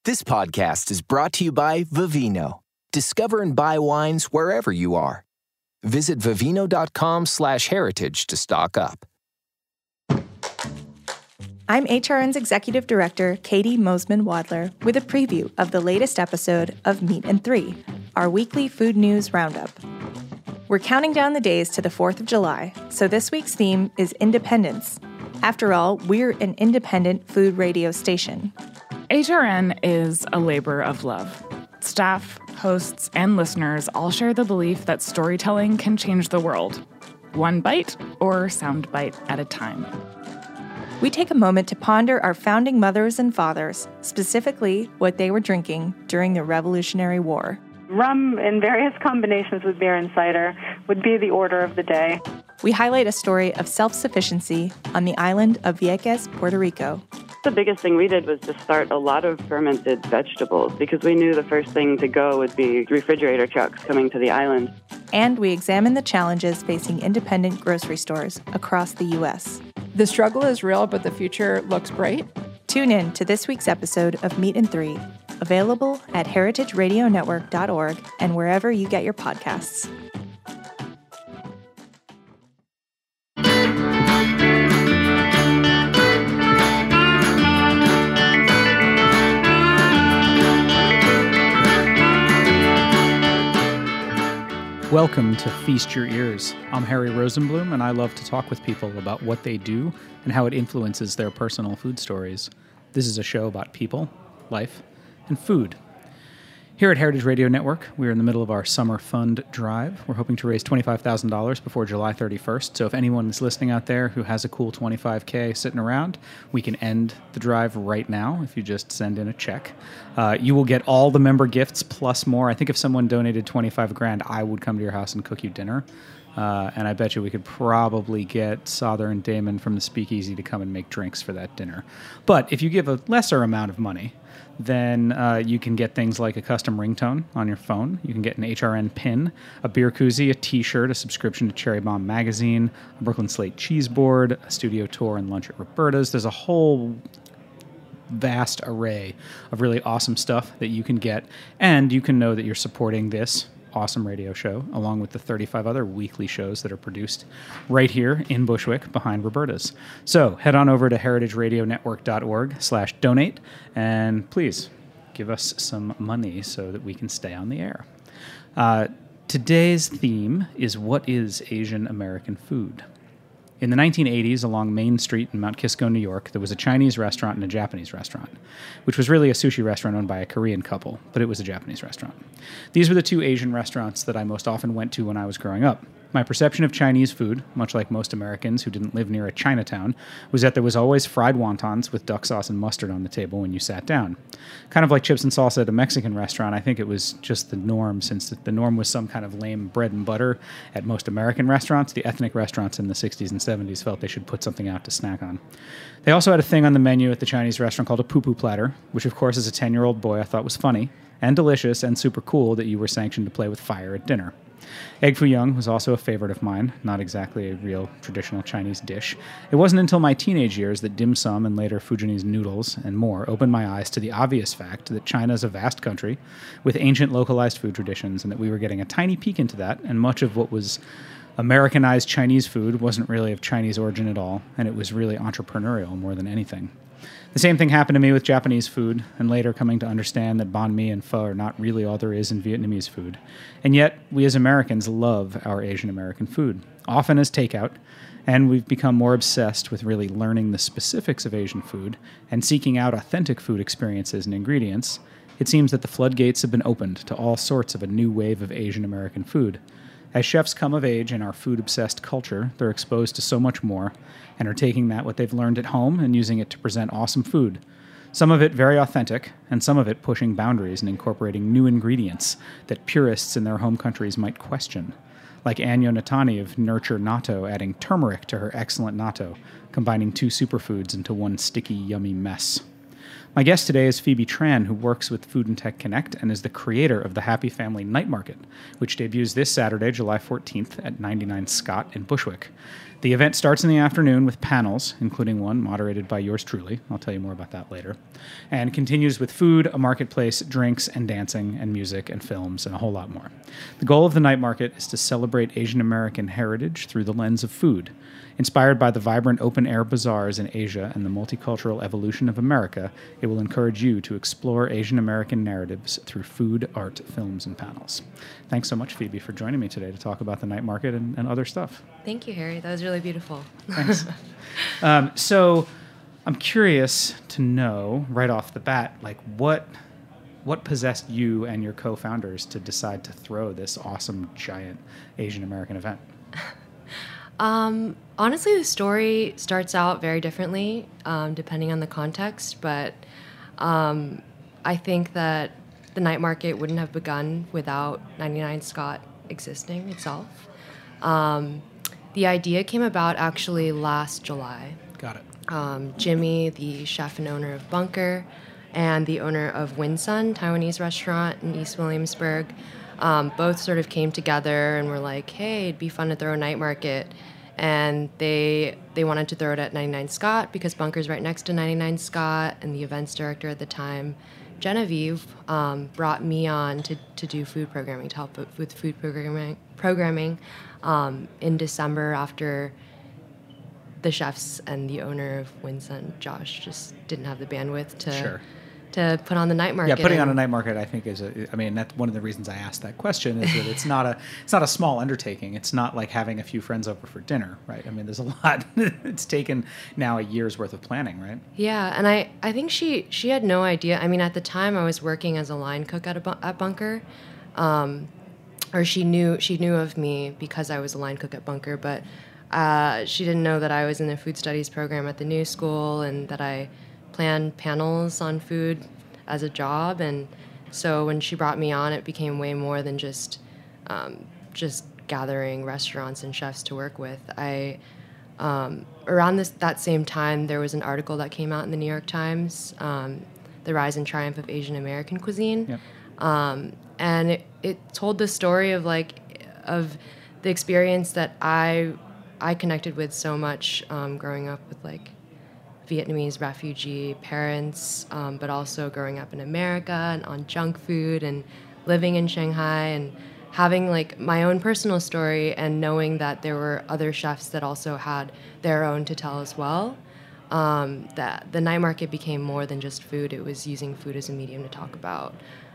This podcast is brought to you by Vivino. Discover and buy wines wherever you are. Visit vivino.com/heritage to stock up. I'm HRN's Executive Director, Katie Mosman-Wadler, with a preview of the latest episode of Meat and Three, our weekly food news roundup. We're counting down the days to the 4th of July, so this week's theme is independence. After all, we're an independent food radio station. HRN is a labor of love. Staff, hosts, and listeners all share the belief that storytelling can change the world, one bite or sound bite at a time. We take a moment to ponder our founding mothers and fathers, specifically what they were drinking during the Revolutionary War. Rum in various combinations with beer and cider would be the order of the day. We highlight a story of self-sufficiency on the island of Vieques, Puerto Rico. The biggest thing we did was to start a lot of fermented vegetables because we knew the first thing to go would be refrigerator trucks coming to the island. And we examine the challenges facing independent grocery stores across the U.S. The struggle is real, but the future looks bright. Tune in to this week's episode of Meat and Three, available at heritageradionetwork.org and wherever you get your podcasts. Welcome to Feast Your Ears. I'm Harry Rosenblum, and I love to talk with people about what they do and how it influences their personal food stories. This is a show about people, life, and food. Here at Heritage Radio Network, we're in the middle of our summer fund drive. We're hoping to raise $25,000 before July 31st, so if anyone is listening out there who has a cool $25K sitting around, we can end the drive right now if you just send in a check. You will get all the member gifts plus more. I think if someone donated $25,000, I would come to your house and cook you dinner. And I bet you we could probably get Sother and Damon from the Speakeasy to come and make drinks for that dinner. But if you give a lesser amount of money, then you can get things like a custom ringtone on your phone. You can get an HRN pin, a beer koozie, a t-shirt, a subscription to Cherry Bomb Magazine, a Brooklyn Slate cheese board, a studio tour and lunch at Roberta's. There's a whole vast array of really awesome stuff that you can get. And you can know that you're supporting this awesome radio show, along with the 35 other weekly shows that are produced right here in Bushwick behind Roberta's. So head on over to heritageradionetwork.org/donate, and please give us some money so that we can stay on the air. Today's theme is, what is Asian American food? In the 1980s, along Main Street in Mount Kisco, New York, there was a Chinese restaurant and a Japanese restaurant, which was really a sushi restaurant owned by a Korean couple, but it was a Japanese restaurant. These were the two Asian restaurants that I most often went to when I was growing up. My perception of Chinese food, much like most Americans who didn't live near a Chinatown, was that there was always fried wontons with duck sauce and mustard on the table when you sat down. Kind of like chips and salsa at a Mexican restaurant, I think it was just the norm, since the norm was some kind of lame bread and butter at most American restaurants. The ethnic restaurants in the 60s and 70s felt they should put something out to snack on. They also had a thing on the menu at the Chinese restaurant called a poo-poo platter, which of course as a 10-year-old boy I thought was funny and delicious and super cool that you were sanctioned to play with fire at dinner. Egg foo young was also a favorite of mine, not exactly a real traditional Chinese dish. It wasn't until my teenage years that dim sum and later Fujianese noodles and more opened my eyes to the obvious fact that China is a vast country with ancient localized food traditions, and that we were getting a tiny peek into that, and much of what was Americanized Chinese food wasn't really of Chinese origin at all, and it was really entrepreneurial more than anything. The same thing happened to me with Japanese food, and later coming to understand that banh mi and pho are not really all there is in Vietnamese food. And yet, we as Americans love our Asian American food, often as takeout, and we've become more obsessed with really learning the specifics of Asian food and seeking out authentic food experiences and ingredients. It seems that the floodgates have been opened to all sorts of a new wave of Asian American food. As chefs come of age in our food-obsessed culture, they're exposed to so much more and are taking what they've learned at home and using it to present awesome food. Some of it very authentic, and some of it pushing boundaries and incorporating new ingredients that purists in their home countries might question. Like Anyo Natani of Nurture Natto adding turmeric to her excellent natto, combining two superfoods into one sticky, yummy mess. My guest today is Phoebe Tran, who works with Food and Tech Connect and is the creator of the Happy Family Night Market, which debuts this Saturday, July 14th at 99 Scott in Bushwick. The event starts in the afternoon with panels, including one moderated by yours truly. I'll tell you more about that later. And continues with food, a marketplace, drinks, and dancing, and music, and films, and a whole lot more. The goal of the night market is to celebrate Asian American heritage through the lens of food. Inspired by the vibrant open-air bazaars in Asia and the multicultural evolution of America, it will encourage you to explore Asian American narratives through food, art, films, and panels. Thanks so much, Phoebe, for joining me today to talk about the night market and other stuff. Thank you, Harry. That was really beautiful. Thanks. So I'm curious to know right off the bat, like what possessed you and your co-founders to decide to throw this awesome, giant Asian American event? Honestly, the story starts out very differently, depending on the context, but I think that the night market wouldn't have begun without 99 Scott existing itself. The idea came about actually last July. Got it. Jimmy, the chef and owner of Bunker, and the owner of Winsun, Taiwanese restaurant in East Williamsburg, both sort of came together and were like, hey, it'd be fun to throw a night market. And they wanted to throw it at 99 Scott because Bunker's right next to 99 Scott, and the events director at the time, Genevieve, brought me on to do food programming, to help with food programming in December after the chefs and the owner of Winsun, Josh, just didn't have the bandwidth to put on the night market. Yeah, putting on a night market, I think, that's one of the reasons I asked that question, is that it's not a small undertaking. It's not like having a few friends over for dinner, right? I mean, there's a lot. It's taken now a year's worth of planning, right? Yeah, and I think she had no idea. I mean, at the time, I was working as a line cook at Bunker, or she knew of me because I was a line cook at Bunker, but she didn't know that I was in the food studies program at the New School and that I planned panels on food as a job. And so when she brought me on, it became way more than just gathering restaurants and chefs to work with. Around that same time, there was an article that came out in the New York Times, The Rise and Triumph of Asian American Cuisine. Yep. And it told the story of the experience that I connected with so much growing up with Vietnamese refugee parents, but also growing up in America and on junk food and living in Shanghai and having my own personal story and knowing that there were other chefs that also had their own to tell as well. That the night market became more than just food. It was using food as a medium to talk about,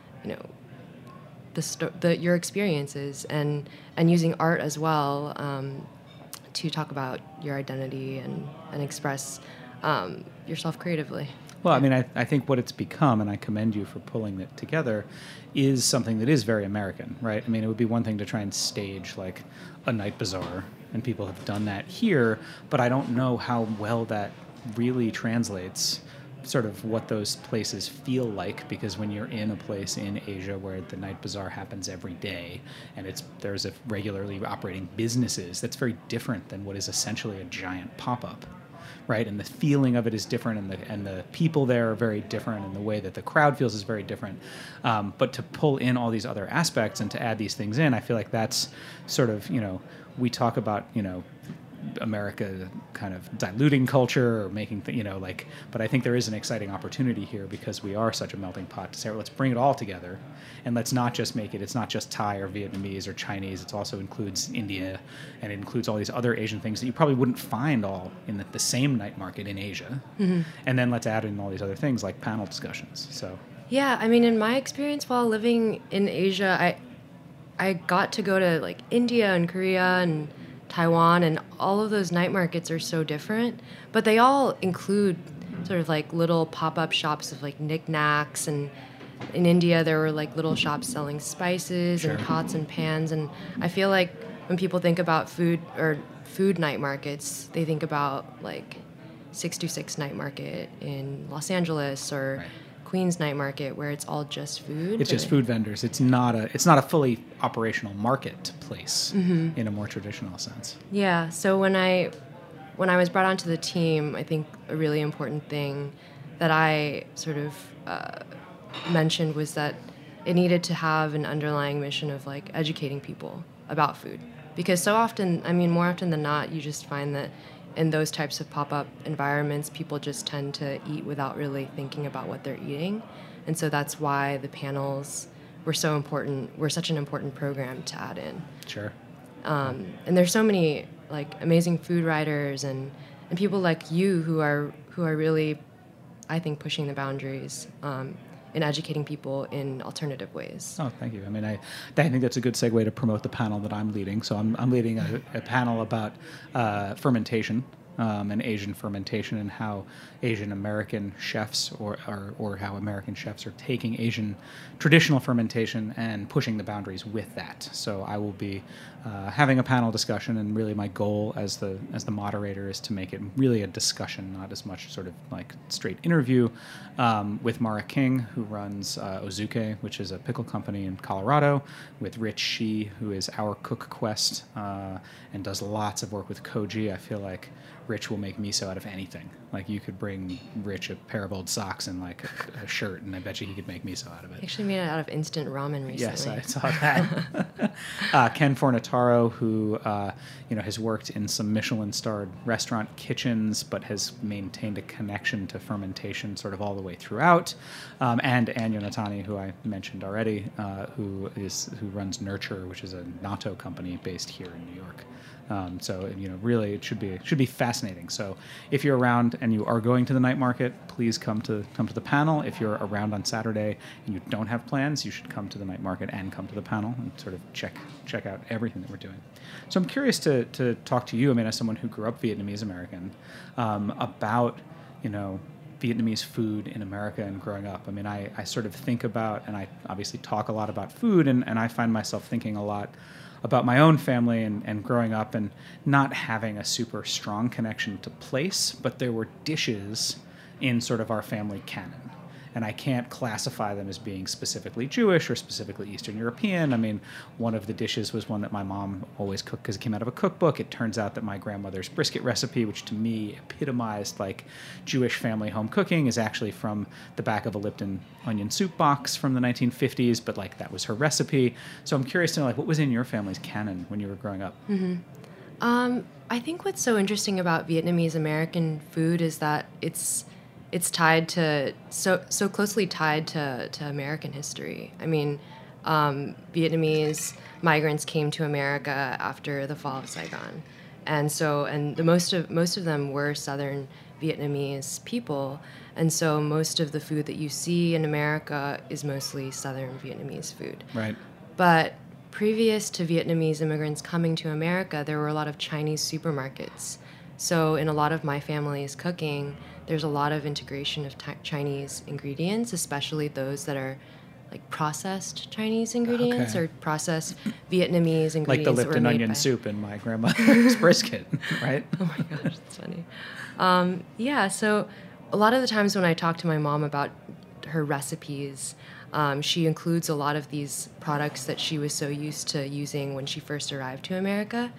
your experiences and using art as well to talk about your identity and express yourself creatively. Well, I mean, I think what it's become, and I commend you for pulling it together, is something that is very American, right? I mean, it would be one thing to try and stage a night bazaar, and people have done that here, but I don't know how well that really translates sort of what those places feel like, because when you're in a place in Asia where the night bazaar happens every day and there's a regularly operating businesses, that's very different than what is essentially a giant pop-up. Right, and the feeling of it is different, and the people there are very different, and the way that the crowd feels is very different. But to pull in all these other aspects and to add these things in, I feel like that's sort of, we talk about, America kind of diluting culture or making but I think there is an exciting opportunity here because we are such a melting pot to say, well, let's bring it all together, and let's not just it's not just Thai or Vietnamese or Chinese. It also includes India, and it includes all these other Asian things that you probably wouldn't find all in the same night market in Asia. Mm-hmm. And then let's add in all these other things like panel discussions. So yeah, I mean, in my experience while living in Asia, I got to go to India and Korea and Taiwan, and all of those night markets are so different, but they all include sort of little pop-up shops of knickknacks, and in India there were little shops selling spices Sure. and pots and pans, and I feel like when people think about food night markets, they think about 626 night market in Los Angeles or Right. Queens night market where it's all just food. It's just food vendors. It's not a fully operational marketplace Mm-hmm. in a more traditional sense. Yeah. So when I was brought onto the team, I think a really important thing that I sort of mentioned was that it needed to have an underlying mission of educating people about food. Because so often, I mean, more often than not, you just find that in those types of pop-up environments, people just tend to eat without really thinking about what they're eating. And so that's why the panels were so important, were such an important program to add in. Sure. And there's so many like amazing food writers and people like you who are really, I think, pushing the boundaries in educating people in alternative ways. Oh, thank you. I mean, I think that's a good segue to promote the panel that I'm leading. So I'm leading a panel about fermentation and Asian fermentation and how Asian American chefs or how American chefs are taking Asian traditional fermentation and pushing the boundaries with that. So I will be having a panel discussion, and really my goal as the moderator is to make it really a discussion, not as much sort of like straight interview, with Mara King, who runs Ozuke, which is a pickle company in Colorado, with Rich Shi, who is Our Cook Quest and does lots of work with Koji. I feel like Rich will make miso out of anything. Like, you could bring Rich a pair of old socks and like a shirt, and I bet you he could make miso out of it. He actually made it out of instant ramen recently. Yes, I saw that. Ken Fornataro, who has worked in some Michelin-starred restaurant kitchens, but has maintained a connection to fermentation sort of all the way throughout. And Anya Natani, who I mentioned already, who runs Nurture, which is a natto company based here in New York. So really, it should be fascinating. So if you're around and you are going to the night market, please come to the panel. If you're around on Saturday and you don't have plans, you should come to the night market and come to the panel and sort of check out everything that we're doing. So I'm curious to talk to you, I mean, as someone who grew up Vietnamese American, about Vietnamese food in America and growing up. I mean, I sort of think about, and I obviously talk a lot about food, and I find myself thinking a lot about my own family and growing up and not having a super strong connection to place, but there were dishes in sort of our family canon. And I can't classify them as being specifically Jewish or specifically Eastern European. I mean, one of the dishes was one that my mom always cooked because it came out of a cookbook. It turns out that my grandmother's brisket recipe, which to me epitomized like Jewish family home cooking, is actually from the back of a Lipton onion soup box from the 1950s, but like that was her recipe. So I'm curious to know, like, what was in your family's canon when you were growing up? Mm-hmm. I think what's so interesting about Vietnamese American food is that it's tied to so closely tied to American history. I mean, Vietnamese migrants came to America after the fall of Saigon, and most of them were Southern Vietnamese people, and so most of the food that you see in America is mostly Southern Vietnamese food. Right. But previous to Vietnamese immigrants coming to America, there were a lot of Chinese supermarkets. So in a lot of my family's cooking, there's a lot of integration of Chinese ingredients, especially those that are like processed Chinese ingredients or processed Vietnamese ingredients. Like the Lipton onion soup in my grandmother's brisket, right? Oh my gosh, that's funny. So a lot of the times when I talk to my mom about her recipes, she includes a lot of these products that she was so used to using when she first arrived to America.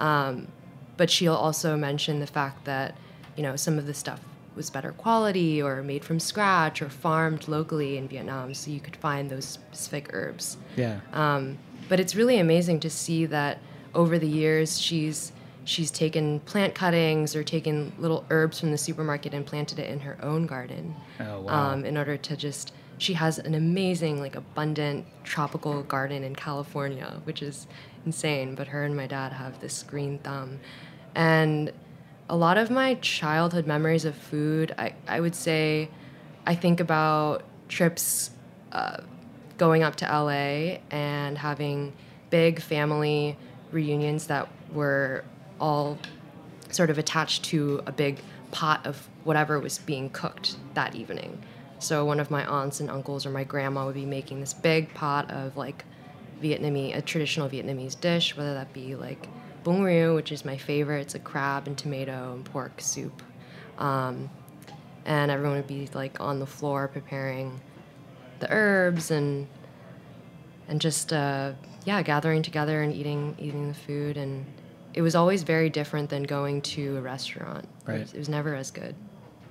But she'll also mention the fact that, some of the stuff was better quality or made from scratch or farmed locally in Vietnam, so you could find those specific herbs. Yeah. But it's really amazing to see that over the years she's taken plant cuttings or taken little herbs from the supermarket and planted it in her own garden. Oh, wow. In order to she has an amazing, like, abundant tropical garden in California, which is insane, but her and my dad have this green thumb. And a lot of my childhood memories of food, I would say I think about trips going up to LA and having big family reunions that were all sort of attached to a big pot of whatever was being cooked that evening. So one of my aunts and uncles or my grandma would be making this big pot of like a traditional Vietnamese dish, whether that be like bún riêu, which is my favorite. It's a crab and tomato and pork soup. And everyone would be like on the floor preparing the herbs and just gathering together and eating the food. And it was always very different than going to a restaurant. Right. It was never as good.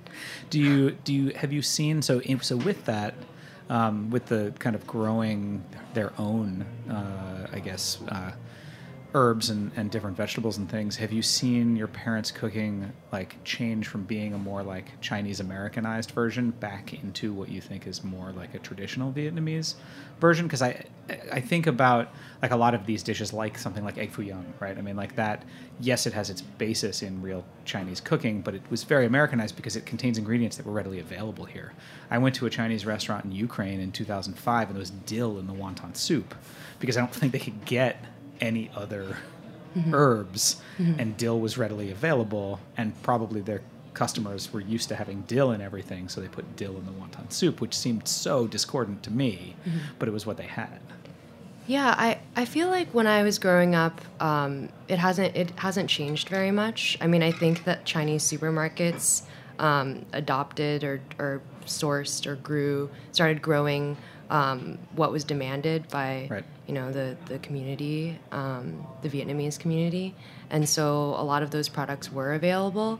Have you seen, so with that, with the kind of growing their own, herbs and different vegetables and things, have you seen your parents cooking like change from being a more like Chinese Americanized version back into what you think is more like a traditional Vietnamese version? Because I think about like a lot of these dishes, like something like egg foo young, right? I mean, like that, yes, it has its basis in real Chinese cooking, but it was very Americanized because it contains ingredients that were readily available here. I went to a Chinese restaurant in Ukraine in 2005, and there was dill in the wonton soup because I don't think they could get any other herbs, and dill was readily available, and probably their customers were used to having dill in everything, so they put dill in the wonton soup, which seemed so discordant to me, but it was what they had. Yeah, I feel like when I was growing up, it hasn't changed very much. I mean, I think that Chinese supermarkets adopted or sourced or started growing what was demanded by the community, the Vietnamese community, and so a lot of those products were available.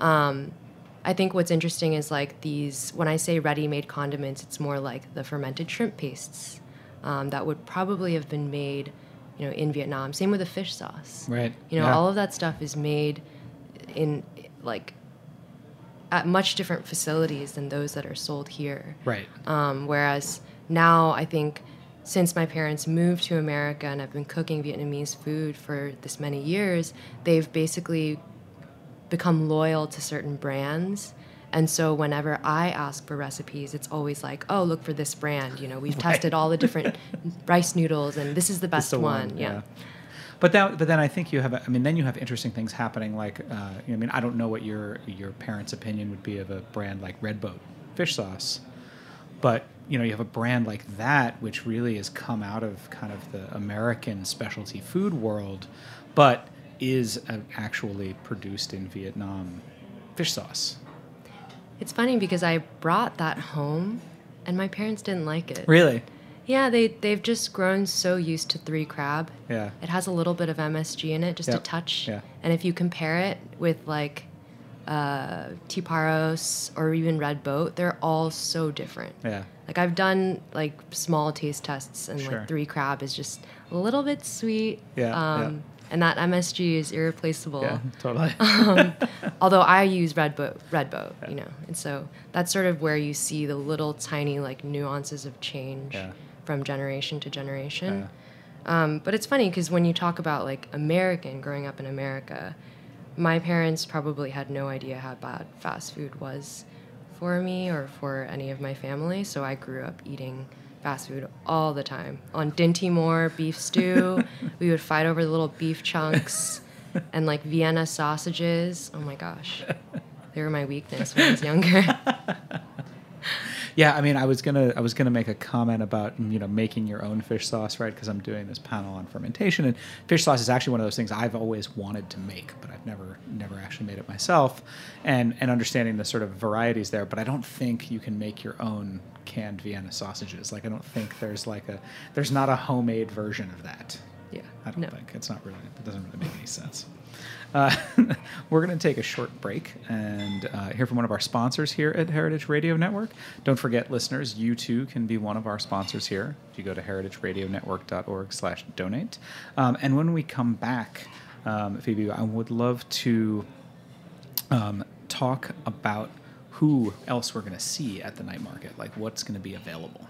I think what's interesting is like these, when I say ready-made condiments, it's more like the fermented shrimp pastes that would probably have been made, in Vietnam. Same with the fish sauce. Right. All of that stuff is made in like at much different facilities than those that are sold here. Right. Whereas now I think since my parents moved to America and I've been cooking Vietnamese food for this many years, they've basically become loyal to certain brands. And so whenever I ask for recipes, it's always like, oh, look for this brand. We've tested all the different rice noodles, and this is the best one. Yeah. But then I think you have, then you have interesting things happening. Like, I don't know what your parents' opinion would be of a brand like Red Boat fish sauce, but you have a brand like that, which really has come out of kind of the American specialty food world, but is actually produced in Vietnam fish sauce. It's funny because I brought that home, and my parents didn't like it. Really? Yeah, they've just grown so used to Three Crab. Yeah. It has a little bit of MSG in it, just a touch. Yeah. And if you compare it with like Tiparos or even Red Boat, they're all so different. Yeah. Like I've done like small taste tests, and like Three Crab is just a little bit sweet. Yeah. And that MSG is irreplaceable. Yeah, totally. Although I use Red Boat, and so that's sort of where you see the little tiny like nuances of change from generation to generation. But it's funny because when you talk about like American growing up in America, my parents probably had no idea how bad fast food was for me or for any of my family. So I grew up eating fast food all the time. On Dinty Moore beef stew, we would fight over the little beef chunks and like Vienna sausages. Oh my gosh. They were my weakness when I was younger. Yeah, I was gonna make a comment about making your own fish sauce, right? Because I'm doing this panel on fermentation, and fish sauce is actually one of those things I've always wanted to make, but I've never actually made it myself. And understanding the sort of varieties there, but I don't think you can make your own canned Vienna sausages. Like I don't think there's not a homemade version of that. Yeah, I don't think it doesn't really make any sense. We're going to take a short break and hear from one of our sponsors here at Heritage Radio Network. Don't forget, listeners, you too can be one of our sponsors here. If you go to heritageradionetwork.org/donate. And when we come back, Phoebe, I would love to talk about who else we're going to see at the night market, like what's going to be available.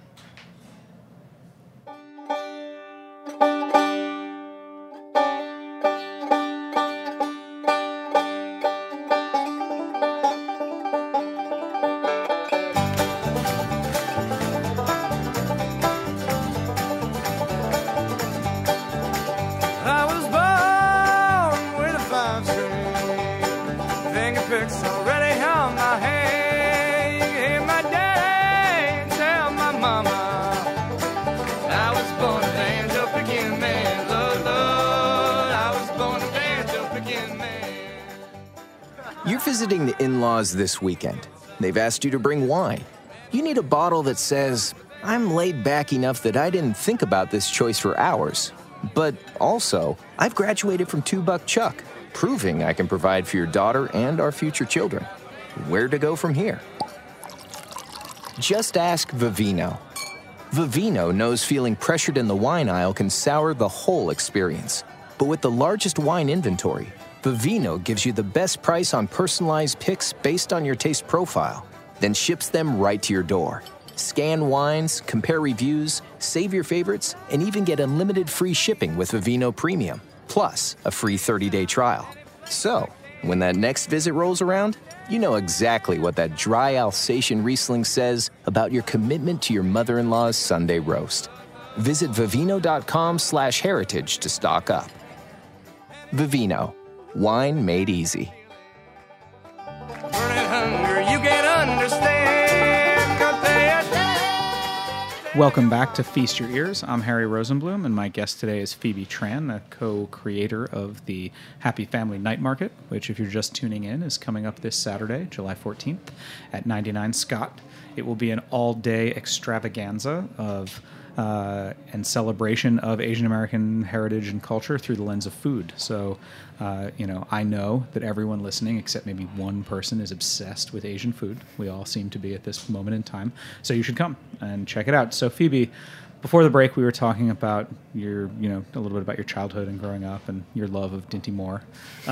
You're visiting the in-laws this weekend. They've asked you to bring wine. You need a bottle that says, I'm laid back enough that I didn't think about this choice for hours. But also, I've graduated from 2 Buck Chuck, proving I can provide for your daughter and our future children. Where to go from here? Just ask Vivino. Vivino knows feeling pressured in the wine aisle can sour the whole experience. But with the largest wine inventory, Vivino gives you the best price on personalized picks based on your taste profile, then ships them right to your door. Scan wines, compare reviews, save your favorites, and even get unlimited free shipping with Vivino Premium, plus a free 30-day trial. So, when that next visit rolls around, you know exactly what that dry Alsatian Riesling says about your commitment to your mother-in-law's Sunday roast. Visit Vivino.com/heritage to stock up. Vivino, wine made easy. Welcome back to Feast Your Ears. I'm Harry Rosenblum, and my guest today is Phoebe Tran, the co-creator of the Happy Family Night Market, which, if you're just tuning in, is coming up this Saturday, July 14th, at 99 Scott. It will be an all-day extravaganza of and celebration of Asian American heritage and culture through the lens of food. So, I know that everyone listening, except maybe one person, is obsessed with Asian food. We all seem to be at this moment in time. So you should come and check it out. So Phoebe, before the break, we were talking about a little bit about your childhood and growing up and your love of Dinty Moore.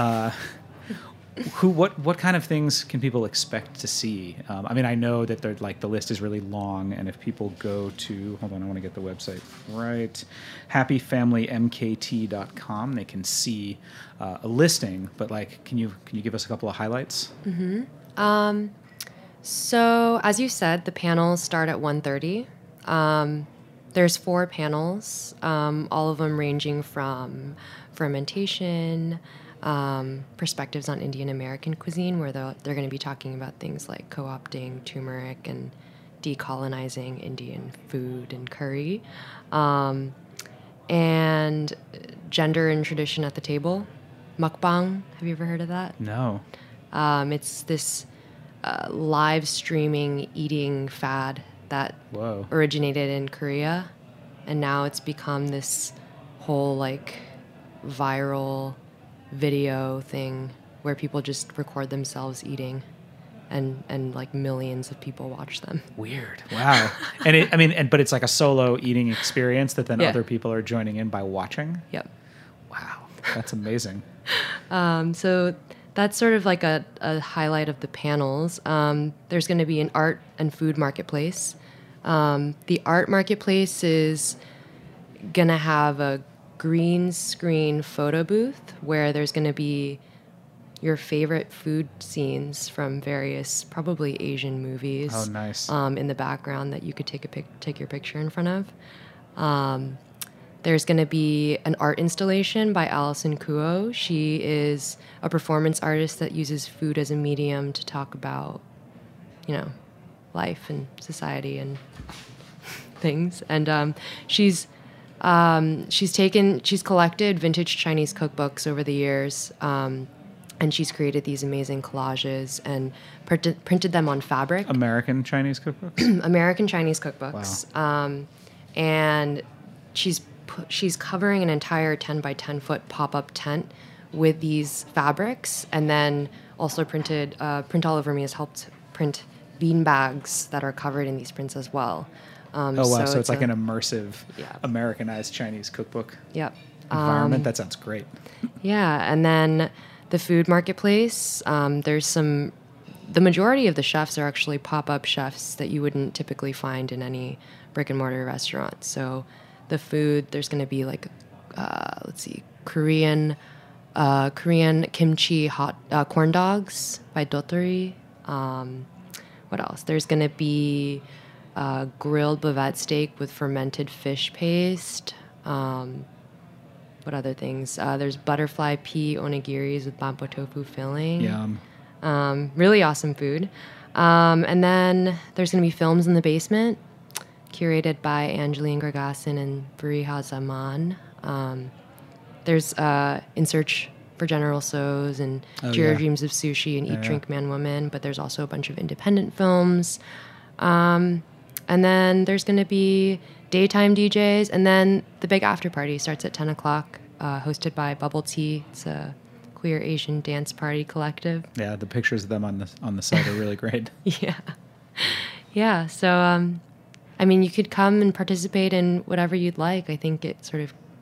What kind of things can people expect to see? I know that the list is really long, and if people go to, hold on, I want to get the website right, happyfamilymkt.com, they can see a listing. But can you give us a couple of highlights? Mm-hmm. So as you said, the panels start at 1:30. There's 4 panels, all of them ranging from fermentation. Perspectives on Indian American cuisine, where they're going to be talking about things like co-opting turmeric and decolonizing Indian food and curry, and gender and tradition at the table. Mukbang, have you ever heard of that? No. It's this live streaming eating fad that originated in Korea, and now it's become this whole viral video thing where people just record themselves eating, and millions of people watch them. Weird. Wow. But it's like a solo eating experience that then other people are joining in by watching. Yep. Wow, that's amazing. So that's sort of like a highlight of the panels. There's going to be an art and food marketplace. The art marketplace is going to have a green screen photo booth where there's going to be your favorite food scenes from various, probably Asian movies. Oh, nice. In the background that you could take your picture in front of. There's going to be an art installation by Alison Kuo. She is a performance artist that uses food as a medium to talk about, life and society and things. And she's collected vintage Chinese cookbooks over the years, and she's created these amazing collages and printed them on fabric. American Chinese cookbooks? American Chinese cookbooks. Wow. And she's covering an entire 10 by 10 foot pop-up tent with these fabrics, and then also Print All Over Me has helped print bean bags that are covered in these prints as well. So it's like an immersive, Americanized Chinese cookbook environment. That sounds great. Yeah, and then the food marketplace, the majority of the chefs are actually pop-up chefs that you wouldn't typically find in any brick-and-mortar restaurant. So the food, there's going to be Korean kimchi hot corn dogs by Dotori. What else? There's going to be grilled bavette steak with fermented fish paste. What other things? There's butterfly pea onigiris with bambo tofu filling. Yum. Really awesome food. And then there's going to be films in the basement, curated by Angeline Gregasin and Fariha Zaman. There's In Search for General Tso's and Jiro Dreams of Sushi and Eat, Drink, Man, Woman. But there's also a bunch of independent films. And then there's going to be daytime DJs. And then the big after party starts at 10 o'clock, hosted by Bubble Tea. It's a queer Asian dance party collective. Yeah, the pictures of them on the site are really great. Yeah. So, you could come and participate in whatever you'd like. I think it sort of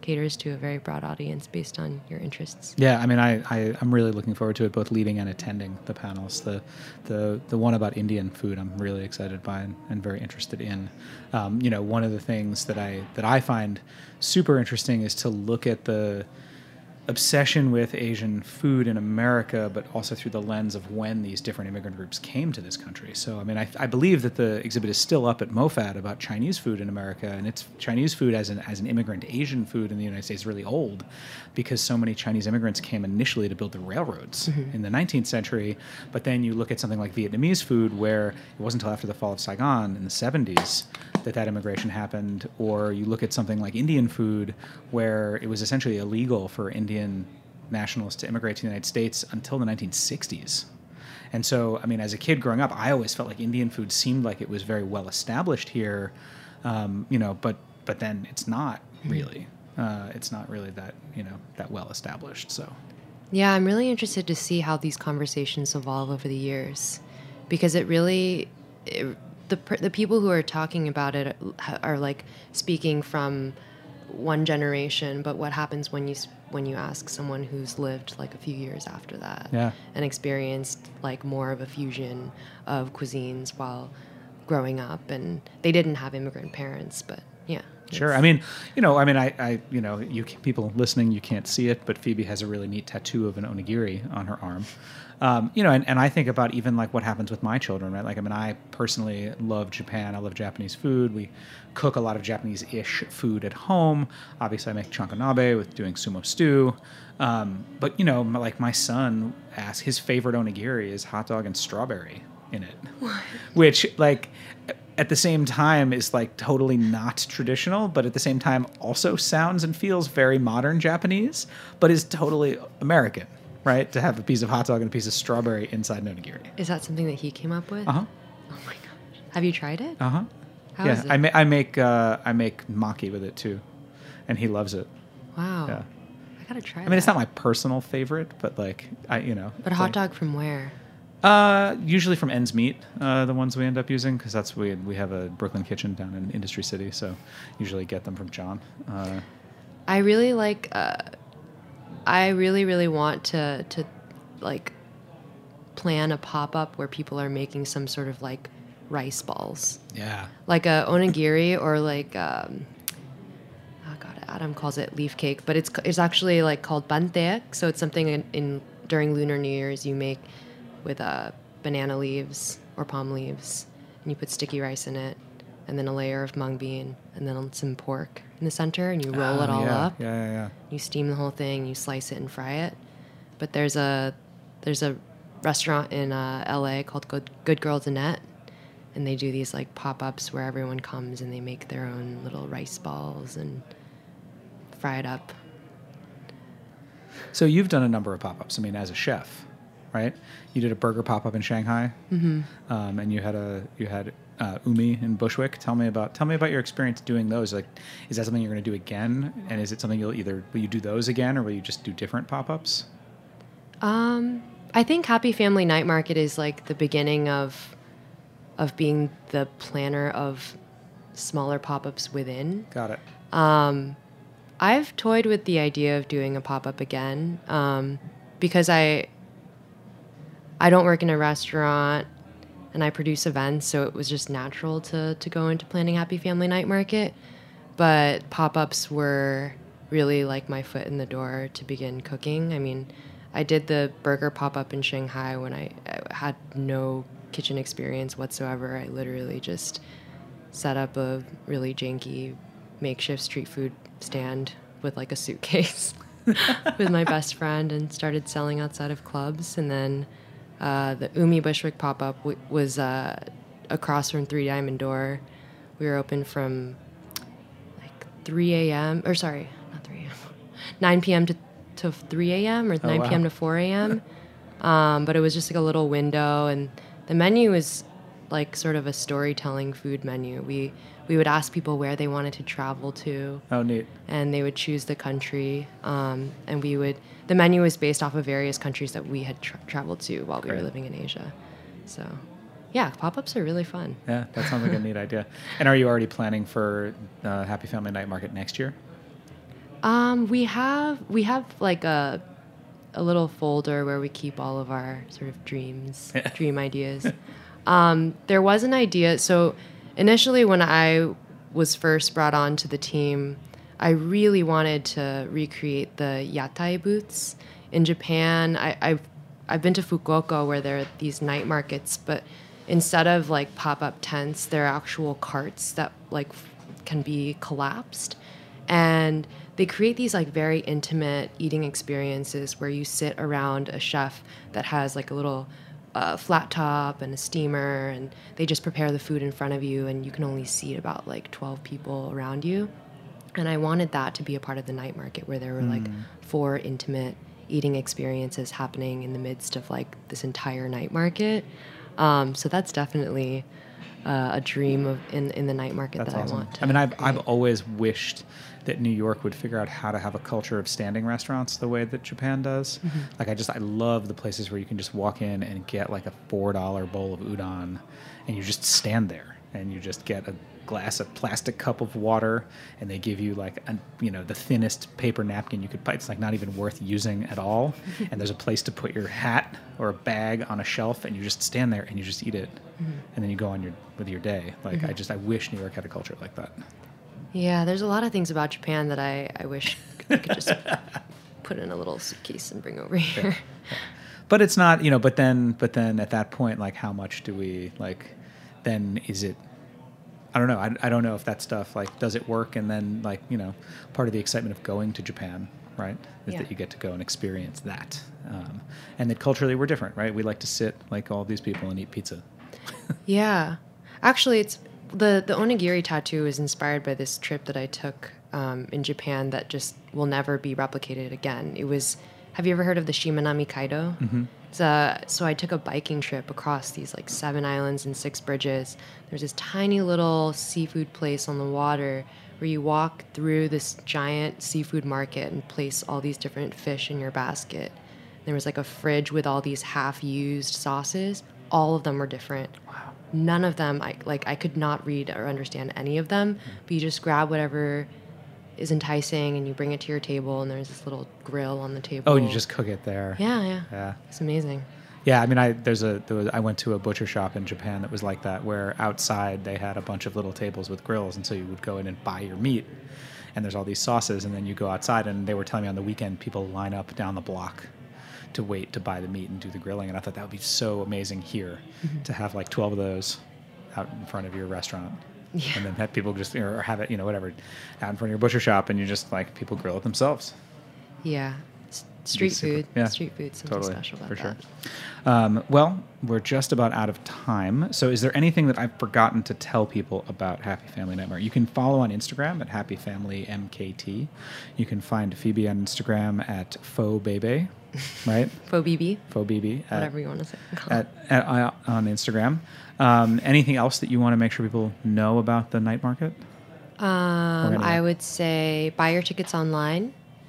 caters to a very broad audience based on your interests. Yeah, I mean, I'm really looking forward to it, both leading and attending the panels. The one about Indian food I'm really excited by and very interested in. One of the things that I find super interesting is to look at the obsession with Asian food in America, but also through the lens of when these different immigrant groups came to this country. So, I mean, I believe that the exhibit is still up at MoFad about Chinese food in America, and it's Chinese food as an immigrant Asian food in the United States is really old, because so many Chinese immigrants came initially to build the railroads in the 19th century. But then you look at something like Vietnamese food, where it wasn't until after the fall of Saigon in the 70s that immigration happened. Or you look at something like Indian food, where it was essentially illegal for Indian nationalists to immigrate to the United States until the 1960s. And so, I mean, as a kid growing up, I always felt like Indian food seemed like it was very well established here, but then it's not really. It's not really that well established. So, yeah, I'm really interested to see how these conversations evolve over the years, because the people who are talking about it are like speaking from one generation, but what happens when you ask someone who's lived like a few years after that and experienced like more of a fusion of cuisines while growing up, and they didn't have immigrant parents, but yeah. Sure. I mean, I people listening, you can't see it, but Phoebe has a really neat tattoo of an onigiri on her arm. And I think about even like what happens with my children, right? Like, I mean, I personally love Japan. I love Japanese food. We cook a lot of Japanese-ish food at home. Obviously, I make chankonabe with doing sumo stew. But, like my son asks, his favorite onigiri is hot dog and strawberry in it. What? Which, like, at the same time is like totally not traditional, but at the same time also sounds and feels very modern Japanese, but is totally American. Right, to have a piece of hot dog and a piece of strawberry inside an onigiri. Is that something that he came up with? Uh-huh. Oh my gosh! Have you tried it? Uh-huh. How is it? I make maki with it too, and he loves it. Wow. Yeah. I gotta try. I mean, it's not my personal favorite, but like But a hot dog from where? Usually from Ends Meat, the ones we end up using, because that's we have a Brooklyn kitchen down in Industry City, so usually get them from John. I really like. I really, really want to like plan a pop-up where people are making some sort of like rice balls. Yeah. Like a onigiri or like Adam calls it leaf cake, but it's actually like called banteak. So it's something in during Lunar New Year's you make with banana leaves or palm leaves, and you put sticky rice in it, and then a layer of mung bean, and then some pork in the center, and you roll it all up. Yeah. You steam the whole thing, you slice it and fry it. But there's a restaurant in LA called Good Girls Annette, and they do these like pop-ups where everyone comes and they make their own little rice balls and fry it up. So you've done a number of pop-ups. I mean, as a chef, right? You did a burger pop-up in Shanghai, and you had Umi in Bushwick. Tell me about your experience doing those. Like, is that something you're going to do again? And is it something will you do those again, or will you just do different pop-ups? I think Happy Family Night Market is like the beginning of being the planner of smaller pop-ups within. Got it. I've toyed with the idea of doing a pop-up again, because I don't work in a restaurant and I produce events, so it was just natural to go into planning Happy Family Night Market. But pop-ups were really like my foot in the door to begin cooking. I mean, I did the burger pop-up in Shanghai when I had no kitchen experience whatsoever. I literally just set up a really janky makeshift street food stand with like a suitcase with my best friend and started selling outside of clubs. And then the Umi Bushwick pop-up was across from Three Diamond Door. We were open from like 3 a.m. or sorry, not 3 a.m. 9 p.m. to 3 a.m. or 9 p.m. to 4 a.m. But it was just like a little window, and the menu was like sort of a storytelling food menu. We would ask people where they wanted to travel to. Oh, neat. And they would choose the country, and the menu was based off of various countries that we had traveled to while we were living in Asia. So, yeah, pop-ups are really fun. Yeah, that sounds like a neat idea. And are you already planning for Happy Family Night Market next year? We have like a little folder where we keep all of our sort of dream ideas. There was an idea. So initially, when I was first brought on to the team, I really wanted to recreate the yatai booths in Japan. I've been to Fukuoka where there are these night markets, but instead of like pop-up tents, there are actual carts that like can be collapsed, and they create these like very intimate eating experiences where you sit around a chef that has like a little flat top and a steamer, and they just prepare the food in front of you, and you can only seat about like 12 people around you. And I wanted that to be a part of the night market where there were like 4 intimate eating experiences happening in the midst of like this entire night market. So that's definitely a dream of in the night market That's that awesome. I want to I mean, I've create. always wished that New York would figure out how to have a culture of standing restaurants the way that Japan does. Like I love the places where you can just walk in and get like a $4 bowl of udon, and you just stand there and you just get a plastic cup of water, and they give you like the thinnest paper napkin you could buy. It's like not even worth using at all. And there's a place to put your hat or a bag on a shelf, and you just stand there and you just eat it, and then you go on with your day. Like I wish New York had a culture like that. Yeah, there's a lot of things about Japan that I wish I could just put in a little suitcase and bring over here. But it's not, but then at that point, like how much do we like? Then is it? I don't know. I don't know if that stuff like does it work, and then like part of the excitement of going to Japan, right, is that you get to go and experience that, and that culturally we're different, right? We like to sit like all these people and eat pizza. Yeah, actually, it's the onigiri tattoo is inspired by this trip that I took in Japan that just will never be replicated again. It was. Have you ever heard of the Shimanami Kaido? So I took a biking trip across these like 7 islands and 6 bridges. There's this tiny little seafood place on the water where you walk through this giant seafood market and place all these different fish in your basket. There was like a fridge with all these half-used sauces. All of them were different. Wow. None of them, I could not read or understand any of them, but you just grab whatever is enticing and you bring it to your table, and there's this little grill on the table. Oh, and you just cook it there. Yeah. It's amazing. Yeah, I mean, I went to a butcher shop in Japan that was like that, where outside they had a bunch of little tables with grills, and so you would go in and buy your meat, and there's all these sauces, and then you go outside, and they were telling me on the weekend people line up down the block to wait to buy the meat and do the grilling, and I thought that would be so amazing here to have like 12 of those out in front of your restaurant. Yeah. And then have people just, or have it, whatever, out in front of your butcher shop, and you just like people grill it themselves. Yeah. Street food. Yeah. Street food, something special about that. Sure. Well, we're just about out of time. So is there anything that I've forgotten to tell people about Happy Family Nightmare? You can follow on Instagram at Happy Family MKT. You can find Phoebe on Instagram at Faux Bebe, right? Faux BB. Faux BB. Whatever you want to say. On Instagram. Anything else that you want to make sure people know about the night market? I would say buy your tickets online.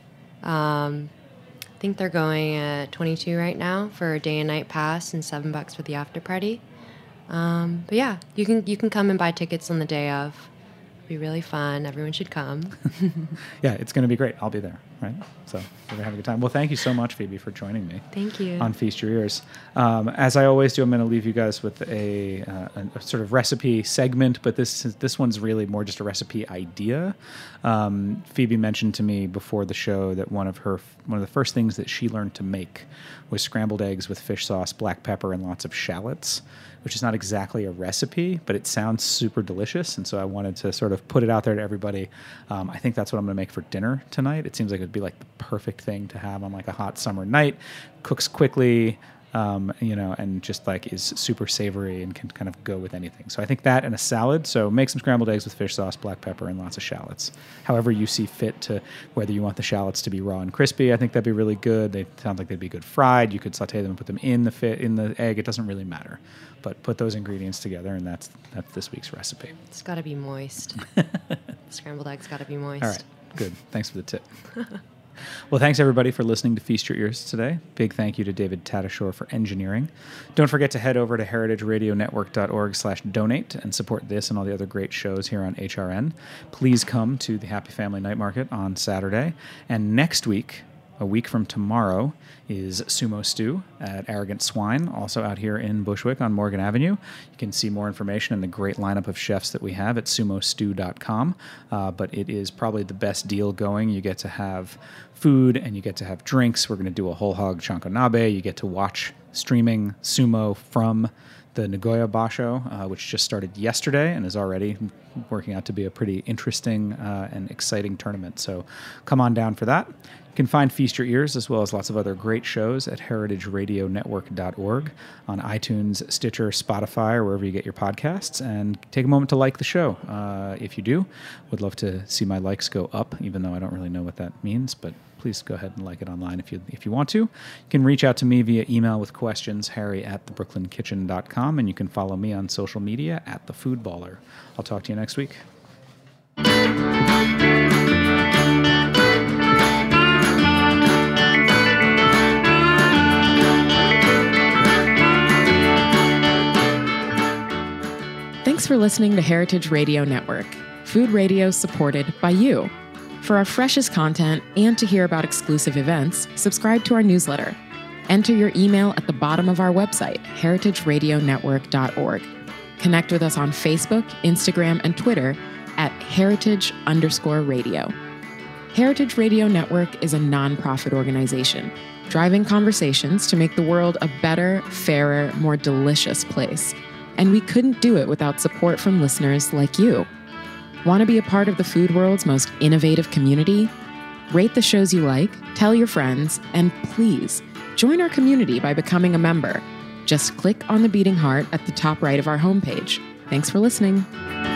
I think they're going at $22 right now for a day and night pass, and $7 for the after party. But yeah, you can come and buy tickets on the day of. It'll be really fun. Everyone should come. Yeah, it's going to be great. I'll be there, right? So we're going to have a good time. Well, thank you so much, Phoebe, for joining me. Thank you. On Feast Your Ears. As I always do, I'm going to leave you guys with a sort of recipe segment, but this one's really more just a recipe idea. Phoebe mentioned to me before the show that one of the first things that she learned to make was scrambled eggs with fish sauce, black pepper, and lots of shallots, which is not exactly a recipe, but it sounds super delicious, and so I wanted to sort of put it out there to everybody. I think that's what I'm going to make for dinner tonight. It seems like it would be like the perfect thing to have on like a hot summer night. Cooks quickly, and just like is super savory and can kind of go with anything. So I think that and a salad. So make some scrambled eggs with fish sauce, black pepper, and lots of shallots. However you see fit, to whether you want the shallots to be raw and crispy, I think that'd be really good. They sound like they'd be good fried. You could saute them and put them in the egg. It doesn't really matter. But put those ingredients together, and that's this week's recipe. It's got to be moist. Scrambled eggs got to be moist. All right, good. Thanks for the tip. Well, thanks everybody for listening to Feast Your Ears today. Big thank you to David Tatasciore for engineering. Don't forget to head over to heritageradionetwork.org/donate and support this and all the other great shows here on HRN. Please come to the Happy Family Night Market on Saturday. And next week, a week from tomorrow, is Sumo Stew at Arrogant Swine, also out here in Bushwick on Morgan Avenue. You can see more information and the great lineup of chefs that we have at sumostew.com. But it is probably the best deal going. You get to have food and you get to have drinks. We're going to do a whole hog chankonabe. You get to watch streaming sumo from the Nagoya Basho, which just started yesterday and is already working out to be a pretty interesting and exciting tournament. So come on down for that. You can find Feast Your Ears as well as lots of other great shows at heritageradionetwork.org on iTunes, Stitcher, Spotify, or wherever you get your podcasts. And take a moment to like the show. If you do, would love to see my likes go up, even though I don't really know what that means, but please go ahead and like it online if you want to. You can reach out to me via email with questions, harry@thebrooklyn.kitchen.com, and you can follow me on social media at @thefoodballer. I'll talk to you next week. Thanks for listening to Heritage Radio Network, food radio supported by you. For our freshest content and to hear about exclusive events, subscribe to our newsletter. Enter your email at the bottom of our website, heritageradionetwork.org. Connect with us on Facebook, Instagram, and Twitter at heritage_radio. Heritage Radio Network is a nonprofit organization, driving conversations to make the world a better, fairer, more delicious place. And we couldn't do it without support from listeners like you. Want to be a part of the food world's most innovative community? Rate the shows you like, tell your friends, and please join our community by becoming a member. Just click on the beating heart at the top right of our homepage. Thanks for listening.